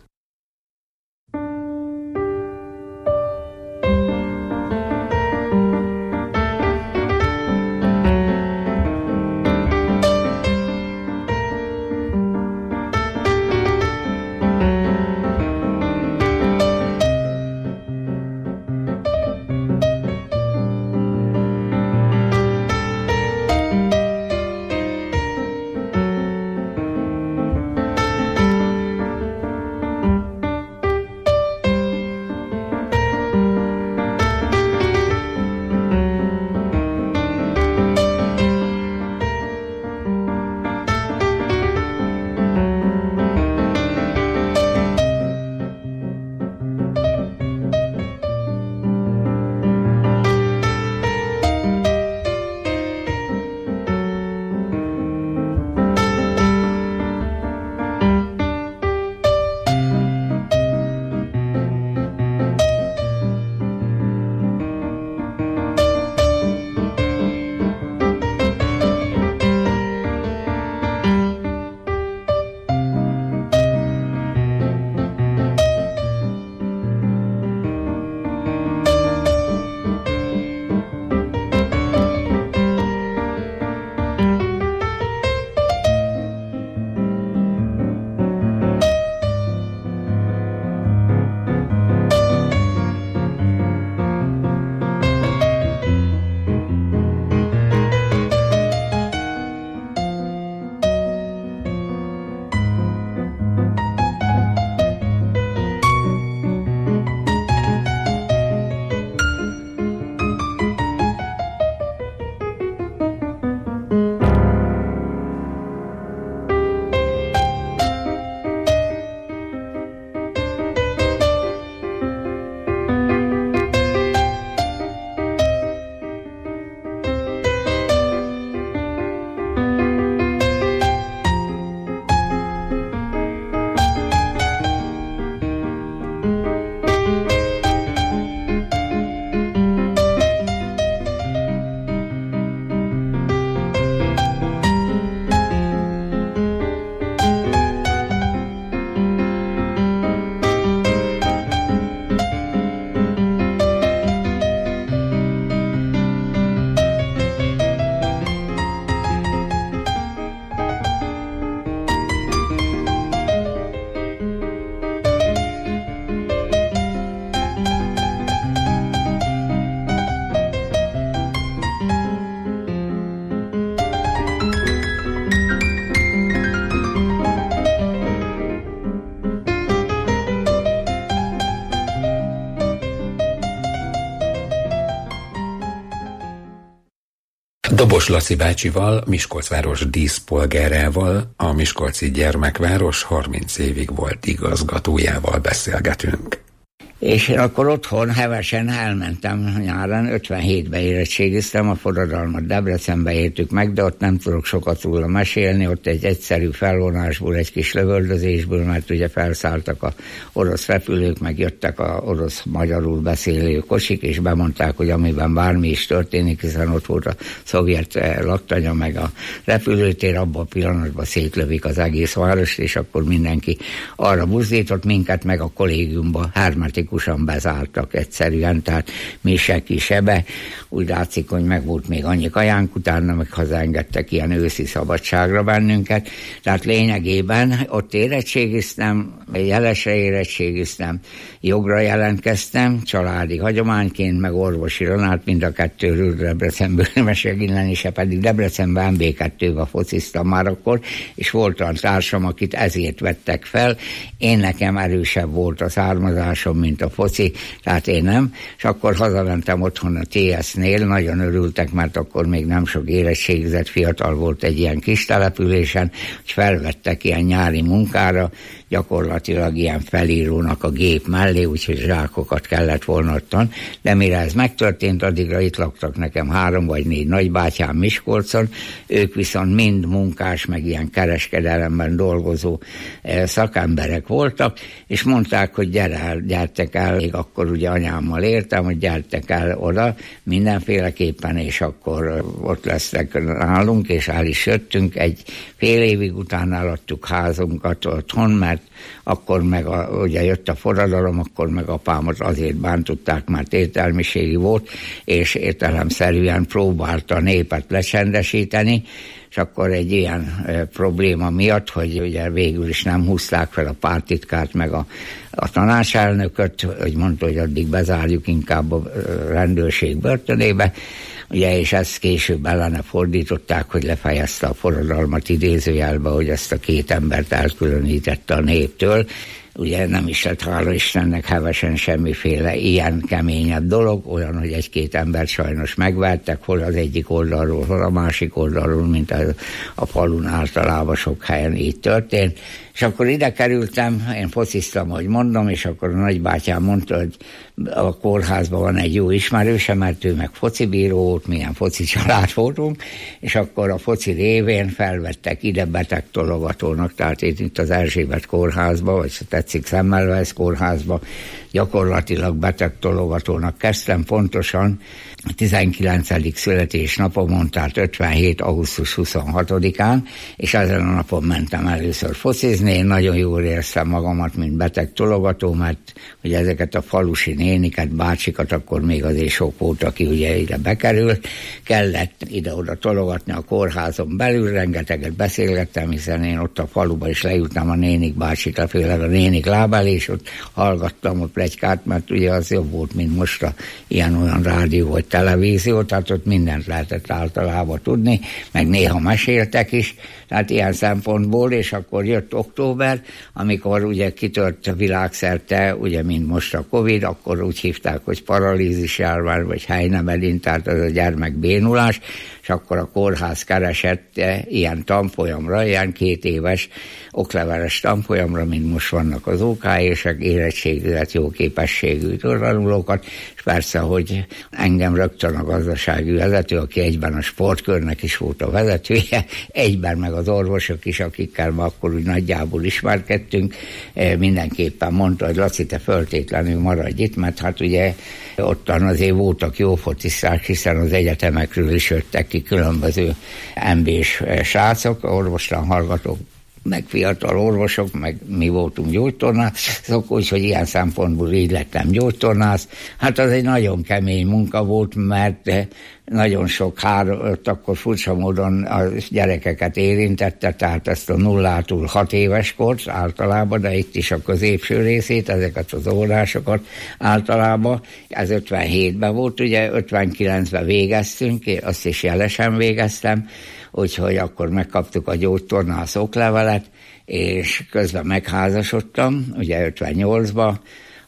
Dobos Laci bácsival, Miskolcváros díszpolgárával, a Miskolci Gyermekváros 30 évig volt igazgatójával beszélgetünk. És én akkor otthon hevesen elmentem nyáron, 57-ben érettségiztem, a forradalmat Debrecenbe értük meg, de ott nem tudok sokat róla mesélni, ott egy egyszerű felvonásból, egy kis lövöldözésből, mert ugye felszálltak a orosz repülők, meg jöttek a orosz magyarul beszélő kocsik, és bemondták, hogy amiben bármi is történik, hiszen ott volt a szovjet laktanya, meg a repülőtér, abban a pillanatban szétlövik az egész várost, és akkor mindenki arra buzdított minket, meg a kollégiumba hermetikusan bezártak egyszerűen, tehát mi se ki sebe. Úgy látszik, hogy meg volt még annyi kajánk, utána meg hazaengedtek ilyen őszi szabadságra bennünket. Tehát lényegében ott érettségiztem, jelesre érettségiztem, jogra jelentkeztem, családi hagyományként, meg orvosira, hát mind a kettőről Debrecenből mesegilleni se, pedig Debrecenben MB2-be fociztam már akkor, és volt olyan társam, akit ezért vettek fel. Én nekem erősebb volt a származásom, mint a foci, tehát én nem, és akkor hazamentem otthon a TS-nél, nagyon örültek, mert akkor még nem sok érettségizett fiatal volt egy ilyen kis településen, hogy felvettek ilyen nyári munkára, gyakorlatilag ilyen felírónak a gép mellé, úgyhogy zsákokat kellett volna ottan, de mire ez megtörtént, addigra itt laktak nekem 3 vagy 4 nagybátyám Miskolcon, ők viszont mind munkás, meg ilyen kereskedelemben dolgozó szakemberek voltak, és mondták, hogy gyertek el, még akkor ugye anyámmal értem, hogy gyertek el oda mindenféleképpen, és akkor ott lesznek nálunk, és el is jöttünk, egy fél évig utána eladtuk házunkat otthon, mert akkor meg ugye jött a forradalom, akkor meg apámat azért bántották, mert értelmiségi volt, és értelemszerűen próbálta a népet lecsendesíteni, és akkor egy ilyen probléma miatt, hogy ugye végül is nem húzták fel a párttitkárt, meg a tanácselnököt, hogy mondta, hogy addig bezárjuk inkább a rendőrség börtönébe, ugye, és ezt később ellene fordították, hogy lefejezte a forradalmat idézőjelbe, hogy ezt a 2 embert elkülönítette a néptől. Ugye nem is lett, hála Istennek, hevesen semmiféle ilyen keményebb dolog, olyan, hogy 1-2 embert sajnos megvertek, hol az egyik oldalról, hol a másik oldalról, mint a falun általában sok helyen így történt. És akkor ide kerültem, én fociztam, ahogy mondom, és akkor a nagybátyám mondta, hogy a kórházban van egy jó ismerőse, mert ő meg focibíró volt, milyen foci család voltunk, és akkor a foci révén felvettek ide betegtologatónak, tehát itt az Erzsébet kórházba, vagy tetszik Semmelweis kórházba, gyakorlatilag betegtologatónak kezdtem, pontosan a 19. születésnapomon, tehát 57. augusztus 26-án, és ezen a napon mentem először focizni. Én nagyon jól éreztem magamat, mint betegtologató, mert ugye ezeket a falusi néniket, bácsikat akkor még azért sok volt, aki ugye ide bekerült, kellett ide-oda tologatni a kórházon belül, rengeteget beszélgettem, hiszen én ott a faluba is leültem a nénik bácsikra, főleg a nénik lábelé, és ott hallgattam a pletykát, mert ugye az jobb volt, mint most a ilyen-olyan rádió vagy televízió, tehát ott mindent lehetett általában tudni, meg néha meséltek is, tehát ilyen szempontból, és akkor jött október, amikor ugye kitört világszerte, ugye mint most a Covid, akkor úgy hívták, hogy paralízis járvány, vagy Heinemelin, tehát ez a gyermekbénulás, és akkor a kórház keresett ilyen tanfolyamra, ilyen 2 éves okleveles tanfolyamra, mint most vannak az OK-ések, érettségizett, jó képességű tanulókat, és persze, hogy engem rögtön a gazdasági vezető, aki egyben a sportkörnek is volt a vezetője, egyben meg az orvosok is, akikkel ma akkor úgy nagyjából ismerkedtünk, mindenképpen mondta, hogy Laci, te föltétlenül maradj itt, mert hát ugye ottan azért voltak jó fociszták, hiszen az egyetemekről is jöttek ki különböző MB-s srácok, orvostan hallgatók, meg fiatal orvosok, meg mi voltunk gyógytornászok, úgyhogy ilyen szempontból így lettem gyógytornász. Hát az egy nagyon kemény munka volt, mert nagyon sok akkor furcsa módon a gyerekeket érintette, tehát ezt a 0-tól 6 éves kort általában, de itt is a középső részét, ezeket az órásokat általában. Ez 57-ben volt, ugye 59-ben végeztünk, azt is jelesen végeztem, úgyhogy akkor megkaptuk a gyógytornász oklevelet, és közben megházasodtam, ugye 58-ban,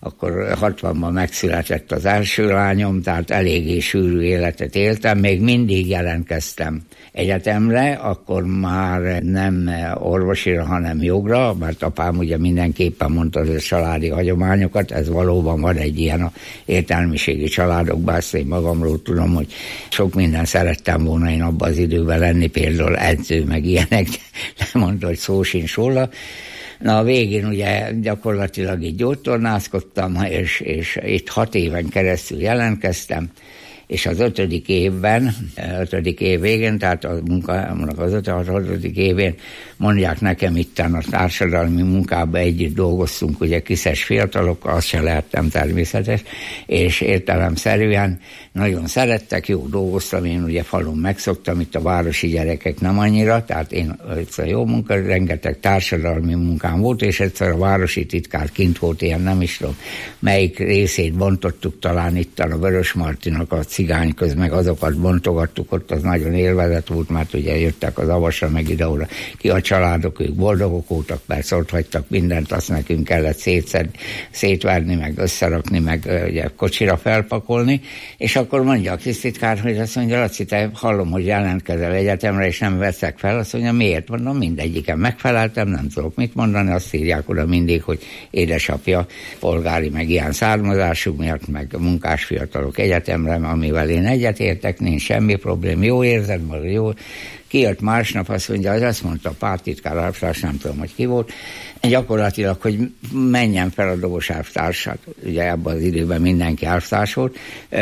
akkor 60-ban megszületett az első lányom, tehát eléggé sűrű életet éltem, még mindig jelentkeztem egyetemre, akkor már nem orvosira, hanem jogra, mert apám ugye mindenképpen mondta az családi hagyományokat, ez valóban van egy ilyen a értelmiségi családokban, ezt én magamról tudom, hogy sok minden szerettem volna én abban az időben lenni, például edző, meg ilyenek, nem mondta, hogy szó sincs róla. Na a végén ugye gyakorlatilag így gyógytornászkodtam, és itt 6 éven keresztül jelentkeztem, és az 5. évben, 5. év végén, tehát a munkámnak az 5. évén mondják nekem itten a társadalmi munkában együtt dolgoztunk, ugye kiszes fiatalokkal, azt se lehettem természetes, és értelemszerűen nagyon szerettek, jó dolgoztam, én ugye falun megszoktam, itt a városi gyerekek nem annyira, tehát én egyszer jó munka, rengeteg társadalmi munkám volt, és egyszer a városi titkár kint volt, ilyen nem is tudom, melyik részét bontottuk, talán itt a Vörösmartynak a cigányköz, meg azokat bontogattuk, ott az nagyon élvezet volt, mert ugye jöttek az avasra, meg ide-oda ki a családok, ők boldogok voltak, persze ott hagytak mindent, azt nekünk kellett szétverni, meg összerakni, meg ugye kocsira felpakolni, és akkor mondja a tisztitkár, hogy azt mondja, Laci, te hallom, hogy jelentkezel egyetemre, és nem veszek fel, azt mondja, miért? Mondom, mindegyiken megfeleltem, nem tudok mit mondani, azt írják oda mindig, hogy édesapja polgári, meg ilyen származású miatt, meg munkás fiatalok egyetemre, amivel én egyetértek, nincs semmi problém, jó érzed, jó. Kijött másnap, azt mondja, azt mondta a pártitkár elvtárs, nem tudom, hogy ki volt, gyakorlatilag, hogy menjen fel a dobos elvtársat, ugye ebben az időben mindenki elvtárs volt,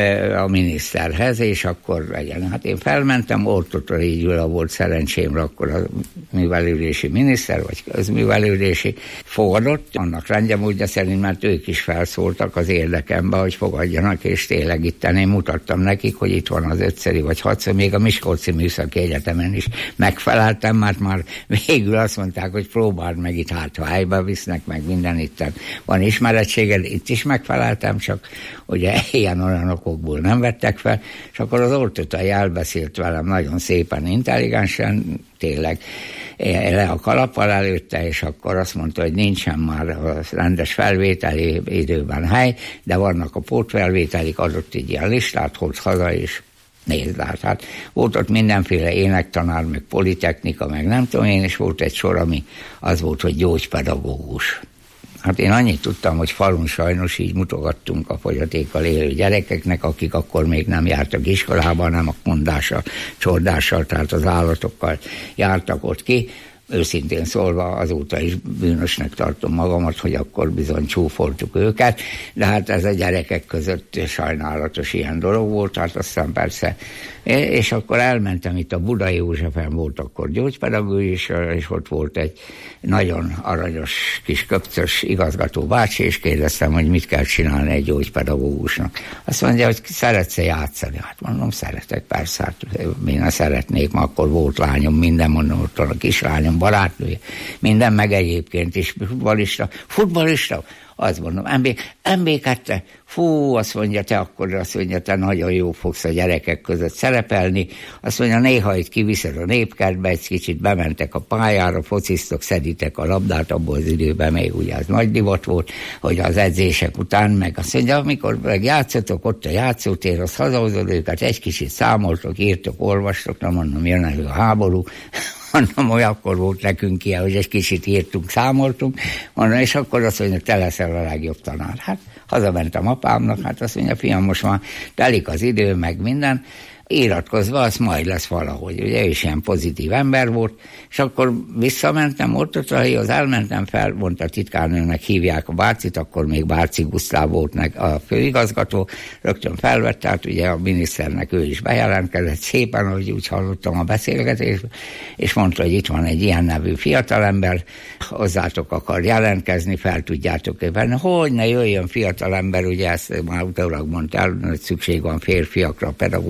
a miniszterhez, és akkor legyen. Hát én felmentem, Ortotrai Gyula volt szerencsémre, akkor a művelődési miniszter, vagy közművelődési fogadott, annak rendjemódja szerint, mert ők is felszóltak az érdekembe, hogy fogadjanak, és tényleg itten én mutattam nekik, hogy itt van az 5-szeri vagy 6-szor, még a Miskolci Műszaki Egyetemen is megfeleltem, mert már végül azt mondták, hogy próbáld meg itt, hát ha helybe visznek, meg minden itten van ismerettséged, itt is megfeleltem, csak ugye ilyen-olyan okokból nem vettek fel, és akkor az Ortottai elbeszélt velem nagyon szépen, intelligensen, tényleg le a kalappal előtte, és akkor azt mondta, hogy nincsen már a rendes felvételi időben hely, de vannak a pótfelvételik, adott egy ilyen listát, hozz haza, és nézd át. Hát volt ott mindenféle énektanár, meg politechnika, meg nem tudom én, és volt egy sor, ami az volt, hogy gyógypedagógus. Hát én annyit tudtam, hogy falun sajnos így mutogattunk a fogyatékkal élő gyerekeknek, akik akkor még nem jártak iskolába, nem a mondással, csordással, tehát az állatokkal jártak ott ki. Őszintén szólva azóta is bűnösnek tartom magamat, hogy akkor bizony csúfoltuk őket, de hát ez a gyerekek között sajnálatos ilyen dolog volt, hát aztán persze, és akkor elmentem itt a Budai Józsefen volt akkor gyógypedagógus, és ott volt egy nagyon aranyos kis köpcös igazgató bácsi, és kérdeztem, hogy mit kell csinálni egy gyógypedagógusnak. Azt mondja, hogy szeretsz-e játszani? Hát mondom, szeretek, persze, hát én ne szeretnék, ma akkor volt lányom, minden, mondom, ott a kislányom, barátnője, minden, meg egyébként is futballista, azt mondom, MB2, fú, azt mondja, te nagyon jó fogsz a gyerekek között szerepelni, azt mondja, néha itt kiviszed a népkertbe, egy kicsit bementek a pályára, fociztok, szeditek a labdát, abból az időben még ugye az nagy divat volt, hogy az edzések után, meg azt mondja, amikor meg játszotok, ott a játszótér, azt hazahozod őket, egy kicsit számoltok, írtok, olvastok, na mondom, jön elő a háború, mondom, hogy akkor volt nekünk ilyen, hogy egy kicsit írtunk, számoltunk, mondom, és akkor azt mondja, te leszel a legjobb tanár. Hát hazamentem apámnak, hát azt mondja, fiam, most már telik az idő, meg minden, iratkozva, az majd lesz valahogy. Ugye ő is ilyen pozitív ember volt, és akkor visszamentem, Ortotaihoz elmentem fel, mondta a titkárnőnek, hívják a Bárcit, akkor még Bárci Gusztáv volt a főigazgató, rögtön felvett, tehát ugye a miniszternek ő is bejelentkezett szépen, ahogy úgy hallottam a beszélgetésben, és mondta, hogy itt van egy ilyen nevű fiatalember, hozzátok akar jelentkezni, fel tudjátok venni, hogy ne jöjjön fiatalember, ugye ezt már utólag mondta el, hogy szükség van férfiakra, pedagógus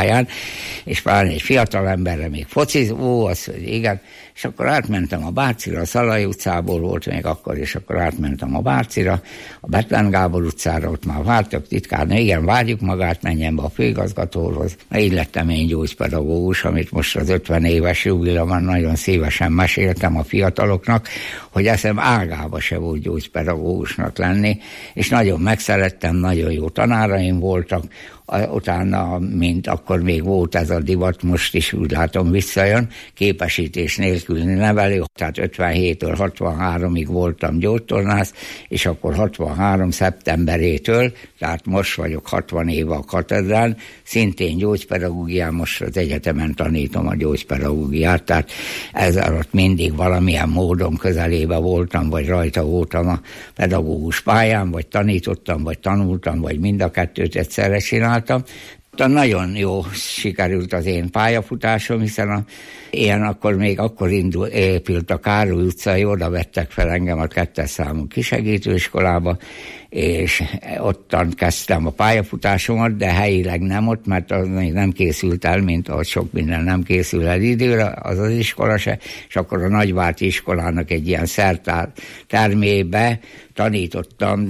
pályán, és pláne egy fiatal emberre még focizó, azt mondja, igen, és akkor átmentem a Bárcira, a Szalai utcából volt még akkor, és akkor átmentem a Bárcira, a Bethlen Gábor utcára, ott már vártak titkárnő, igen, várjuk magát, menjen be a főigazgatóhoz. Így lettem én gyógypedagógus, amit most az 50 éves jubileumon nagyon szívesen meséltem a fiataloknak, hogy eszem ágába se volt gyógypedagógusnak lenni, és nagyon megszerettem, nagyon jó tanáraim voltak. Utána, mint akkor még volt ez a divat, most is úgy látom visszajön, képesítés nélküli nevelő, tehát 57-től 63-ig voltam gyógytornász, és akkor 63. szeptemberétől, tehát most vagyok 60 éve a katedrán, szintén gyógypedagógián, most az egyetemen tanítom a gyógypedagógiát, tehát ez alatt mindig valamilyen módon közelébe voltam, vagy rajta voltam a pedagógus pályán, vagy tanítottam, vagy tanultam, vagy mind a kettőt egyszerre csináltam. Nagyon jó sikerült az én pályafutásom, hiszen akkor épült a Károly utcai, oda vettek fel engem a 2. számú kisegítőiskolába, és ottan kezdtem a pályafutásomat, de helyileg nem ott, mert az még nem készült el, mint ahogy sok minden nem készül el időre, az iskola se, és akkor a Nagyvárti iskolának egy ilyen szertermébe tanítottam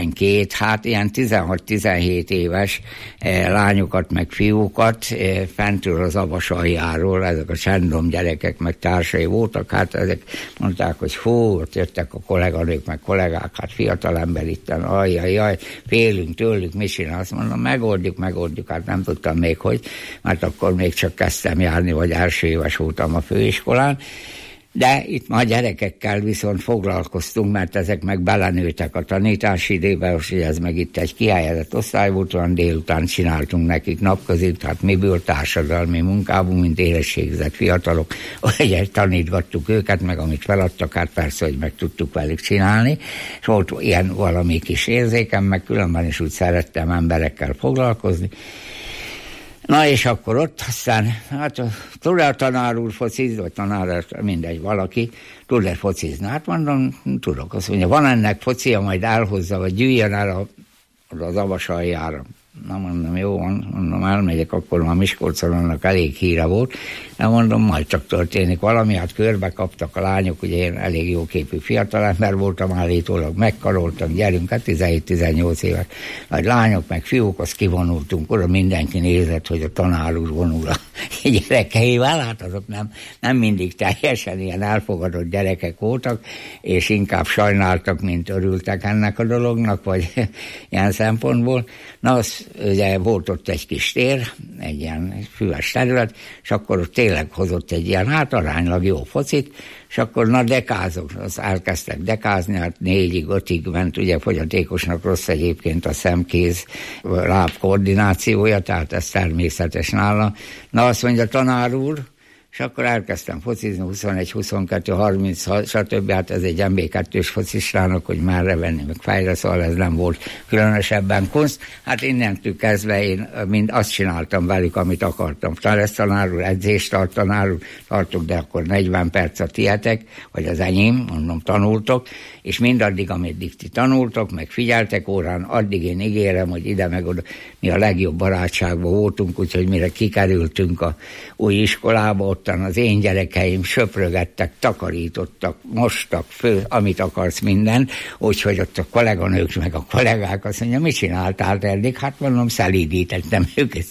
16-17 éves lányokat, meg fiúkat, fentről az Avasaljáról, ezek a Csendom gyerekek, meg társai voltak, hát ezek mondták, hogy ott jöttek a kolléganők, meg kollégák, hát fiatalember itten, ajjaj, félünk tőlük, mit csinál? Azt mondom, megoldjuk, hát nem tudtam még, hogy, mert akkor még csak kezdtem járni, vagy első éves voltam a főiskolán, de itt már gyerekekkel viszont foglalkoztunk, mert ezek meg belenőttek a tanítási időbe, hogy ez meg itt egy kihelyezett osztály volt, olyan délután csináltunk nekik napközit, tehát miből társadalmi munkában, mint érettségizett fiatalok, hogy tanítgattuk őket, meg amit feladtak, hát persze, hogy meg tudtuk velük csinálni, és volt ilyen valami kis érzékem, meg különben is úgy szerettem emberekkel foglalkozni. Na és akkor ott aztán, hát tud-e a tanár úr focizni, vagy tanár, mindegy, valaki, tud-e focizni? Hát mondom, tudok. Azt mondja, van ennek focia, majd elhozza, vagy gyűjjön el az Avasaljára. Na mondom, jó van, mondom, elmegyek, akkor már Miskolcon annak elég híre volt, de mondom, majd csak történik valami, hát körbe kaptak a lányok, ugye én elég jóképű fiatalember voltam, állítólag megkaroltam, gyerünk, hát 17-18 éves nagy lányok, meg fiúk, azt kivonultunk, oda mindenki nézett, hogy a tanár úr vonul a gyerekeivel, hát azok nem mindig teljesen ilyen elfogadott gyerekek voltak, és inkább sajnáltak, mint örültek ennek a dolognak, vagy ilyen szempontból. Na, ugye volt ott egy kis tér, egy ilyen füves terület, és akkor ott tényleg hozott egy ilyen, hát aránylag jó focit, és akkor dekázok, azt elkezdtek dekázni, hát 4-5-ig ment, ugye fogyatékosnak rossz egyébként a szemkéz láb koordinációja, tehát ez természetes nála. Na, azt mondja, tanár úr, és akkor elkezdtem focizni, 21, 22, 30, stb. Hát ez egy MB2-s focistának, hogy merre venni, meg fejre, szóval ez nem volt különösebben kunst. Hát innentől kezdve én mind azt csináltam velük, amit akartam. Tanár úr, edzést tart, tanár úr, tartok, de akkor 40 percet tietek, vagy az enyém, mondom, tanultok, és mindaddig, ameddig ti tanultok, meg figyeltek órán, addig én ígérem, hogy ide meg oda, mi a legjobb barátságban voltunk, úgyhogy mire kikerültünk a új iskolába, ottan az én gyerekeim söprögettek, takarítottak, mostak, amit akarsz minden, úgyhogy ott a kolléganők meg a kollégák azt mondja, mit csináltál eddig? Hát mondom, szelídítettem őket,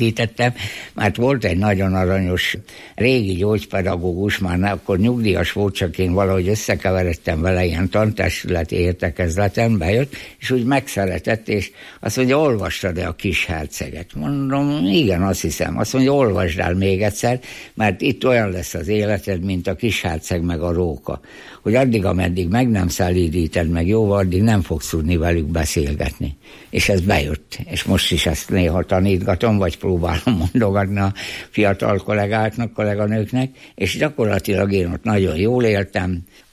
mert volt egy nagyon aranyos régi gyógypedagógus, már akkor nyugdíjas volt, csak én valahogy összekeveredtem vele, ilyen tantestületi értekezleten bejött, és úgy megszeretett, és azt mondja, olvastad-e a Kis herceget? Mondom, igen, azt hiszem. Azt mondja, olvasd el még egyszer, mert itt olyan lesz az életed, mint a Kis herceg meg a róka, hogy addig, ameddig meg nem szelídíted meg jóval, addig nem fogsz tudni velük beszélgetni. És ez bejött. És most is ezt néha tanítgatom, vagy próbálom mondogatni a fiatal kollégáknak, kolléganőknek, és gyakorlatilag én ott nagyon jól éltem.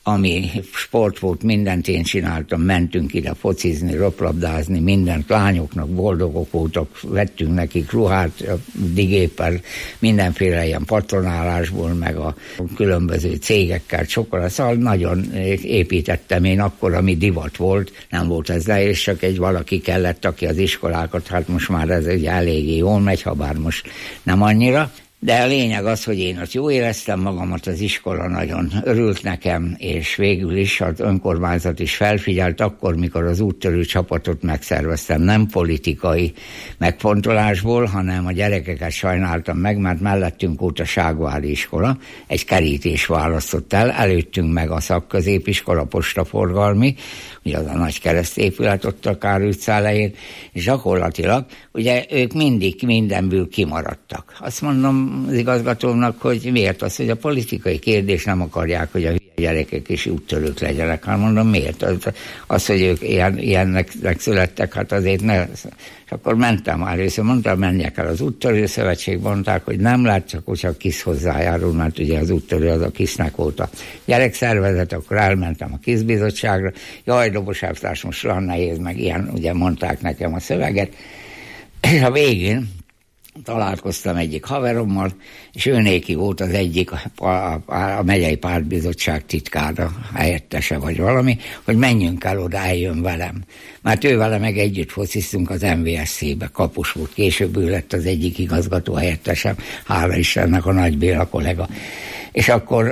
ami sport volt, mindent én csináltam, mentünk ide focizni, röplabdázni, mindent, lányoknak boldogok voltak, vettünk nekik ruhát, digéppel, mindenféle ilyen patronálásból, meg a különböző cégekkel csokolát, szóval nagyon építettem én akkor, ami divat volt, nem volt ez le, és csak egy valaki kellett, aki az iskolákat, hát most már ez egy eléggé jól megy, ha bár most nem annyira. De a lényeg az, hogy én ott jól éreztem magamat, az iskola nagyon örült nekem, és végül is az önkormányzat is felfigyelt akkor, mikor az úttörő csapatot megszerveztem. Nem politikai megfontolásból, hanem a gyerekeket sajnáltam meg, mert mellettünk volt a Ságvári iskola, egy kerítés választott el, előttünk meg a szakközépiskola, postaforgalmi, ugye az a nagy keresztépület ott a Kár utca elején, és gyakorlatilag ugye ők mindig mindenből kimaradtak. Azt mondom az igazgatónak, hogy miért az, hogy a politikai kérdés nem akarják, hogy a hülye gyerekek is úttörők legyenek. Hát mondom, miért? Az, hogy ők ilyennek születtek, hát azért ne. És akkor mentem először, mondtam, menjek el az úttörő szövetség, mondták, hogy nem lehet, csak KISZ hozzájárul, mert ugye az úttörő az a KISZ-nek volt a gyerekszervezet, akkor elmentem a KISZ bizottságra, jaj, Dobos elvtárs, most olyan nehéz, meg ilyen, ugye mondták nekem a szöveget, és a végén találkoztam egyik haverommal, és ő néki volt az egyik a megyei pártbizottság titkára, helyettese vagy valami, hogy menjünk el oda, eljön velem. Mert ő vele meg együtt fociztunk az MVSC-be, kapus volt, később ő lett az egyik igazgató helyettesem, hála Istennek a Nagy Béla kollega. És akkor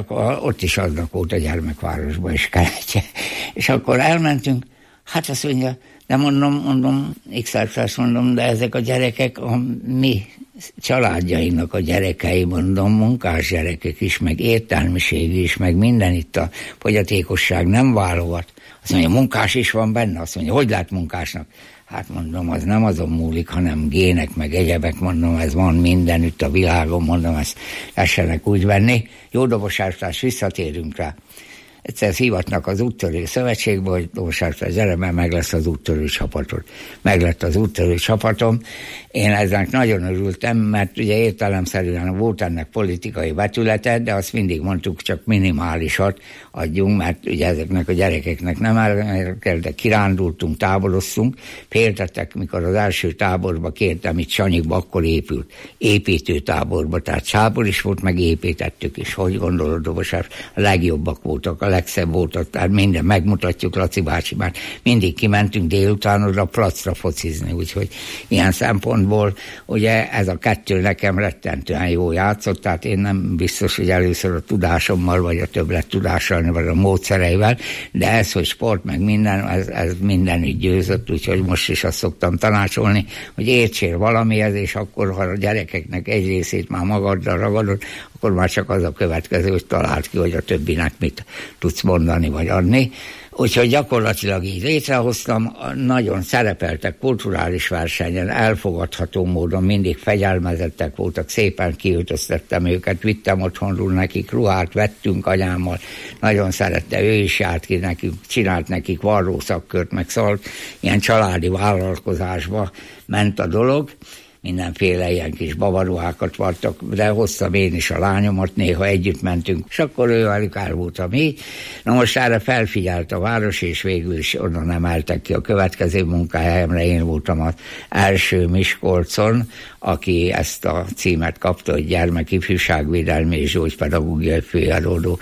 ott is aznak volt a Gyermekvárosban is keretje. És akkor elmentünk, hát azt mondja, de mondom, X-elvtárs mondom, de ezek a gyerekek a mi családjainak a gyerekei, mondom, munkás gyerekek is, meg értelmiség is, meg minden itt a fogyatékosság nem válogat. Azt mondja, munkás is van benne? Azt mondja, hogy lehet munkásnak? Hát mondom, az nem azon múlik, hanem gének, meg egyebek, mondom, ez van mindenütt a világon, mondom, ezt essenek úgy venni. Jó, Dobos elvtárs, visszatérünk rá. Egyszer hívatnak az úttörő szövetségbe, hogy Dobos elvtárs, gyere, mert meg lesz az úttörő csapatod. Meg lett az úttörő csapatom. Én eznek nagyon örültem, mert ugye értelemszerűen volt ennek politikai vetülete, de azt mindig mondtuk, csak minimálisat adjunk, mert ugye ezeknek a gyerekeknek nem kell, de kirándultunk, táboroztunk. Féltettek, mikor az első táborba kértem, itt Sanyikba akkor épült, építőtáborba, tehát tábor is volt, meg építettük is. Hogy gondolod, Dobos elvtárs? A legjobbak voltak, a legszebb voltak, tehát minden megmutatjuk, Laci bácsi, mert mindig kimentünk délután oda a placra focizni, úgyhogy ilyen szempontból ugye ez a kettő nekem rettentően jó játszott, tehát én nem biztos, hogy először a tudásommal, vagy a többlet tudással, vagy a módszereivel, de ez, hogy sport, meg minden, ez mindenütt győzött, úgyhogy most is azt szoktam tanácsolni, hogy értsél valamihez, és akkor, ha a gyerekeknek egy részét már magaddal ragadod, akkor már csak az a következő, hogy találd ki, hogy a többinek mit tudsz mondani, vagy adni. Úgyhogy gyakorlatilag így létrehoztam, nagyon szerepeltek kulturális versenyen, elfogadható módon, mindig fegyelmezettek voltak, szépen kiöltöztettem őket, vittem otthonról nekik ruhát, vettünk anyámmal, nagyon szerette, ő is járt ki nekik, csinált nekik varrószakkört, meg szólt, ilyen családi vállalkozásba ment a dolog, mindenféle ilyen kis babaruhákat vartak, de hoztam én is a lányomat, néha együtt mentünk, és akkor ő velük el voltam így. Na most erre felfigyelt a város, és végül is onnan emeltek ki a következő munkahelyemre. Én voltam az első Miskolcon, aki ezt a címet kapta, hogy gyermekifjúságvédelmi és gyógypedagógiai főelődő.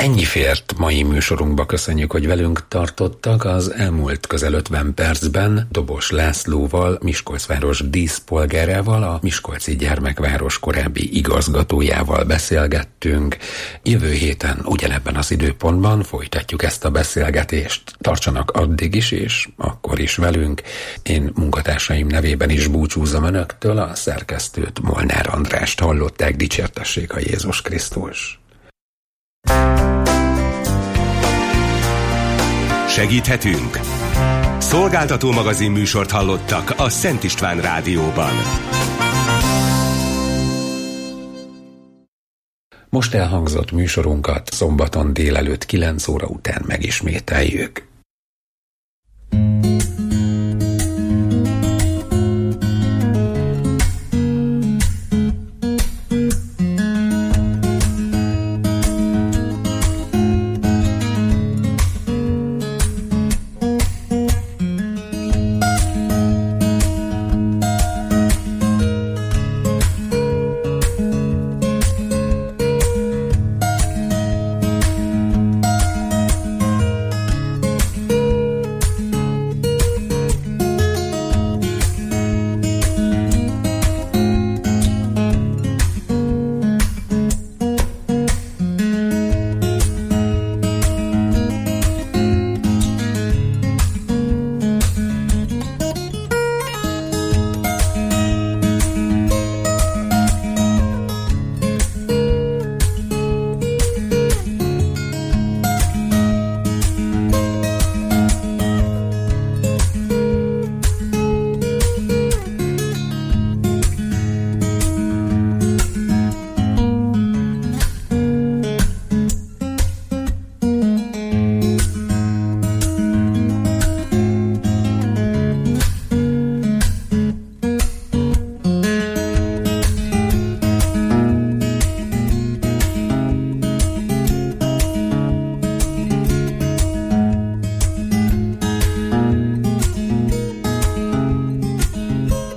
Ennyi fért mai műsorunkba, köszönjük, hogy velünk tartottak. Az elmúlt közel 50 percben Dobos Lászlóval, Miskolcváros díszpolgárával, a Miskolci Gyermekváros korábbi igazgatójával beszélgettünk. Jövő héten ugyanebben az időpontban folytatjuk ezt a beszélgetést. Tartsanak addig is, és akkor is velünk. Én munkatársaim nevében is búcsúzom önöktől, a szerkesztőt, Molnár Andrást hallották, dicsértessék a Jézus Krisztus. Segíthetünk? Szolgáltató magazin műsort hallottak a Szent István Rádióban. Most elhangzott műsorunkat szombaton délelőtt 9 óra után megismételjük.